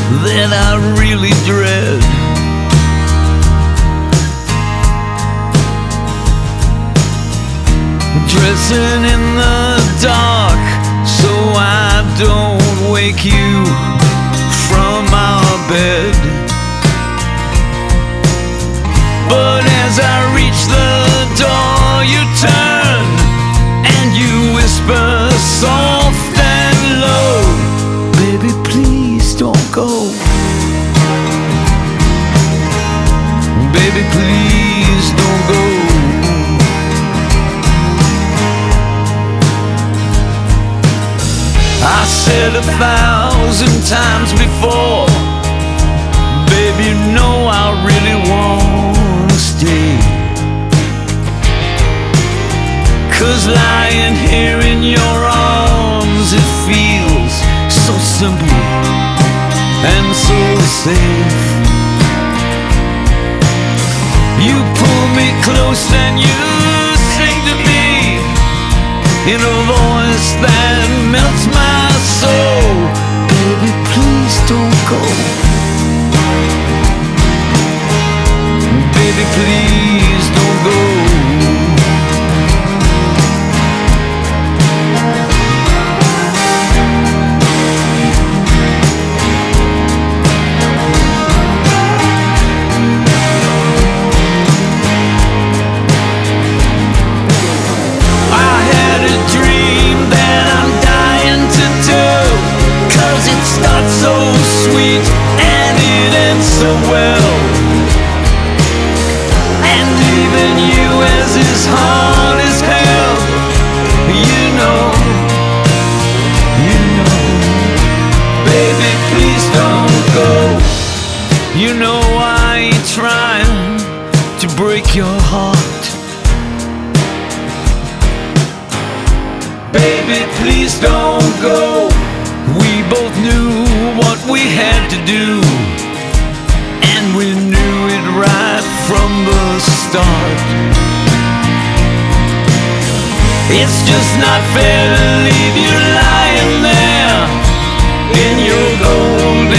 that I really dread. Dressing in the dark so I don't wake you from our bed. But as I reach the door, you turn and you whisper soft and low, baby, please don't go. Baby, please don't go. I said 1,000 times before, baby, you know I really wanna stay. 'Cause lying here in your arms, it feels so simple and so safe. You pull me close and you sing to me in a voice that melts my soul. Baby, please don't go. Baby, please don't go. So well, and even you, as is hard as hell, you know, baby, please don't go. You know I ain't trying to break your heart, baby, please don't go. We both knew what we had to do, we knew it right from the start. It's just not fair to leave you lying there in your golden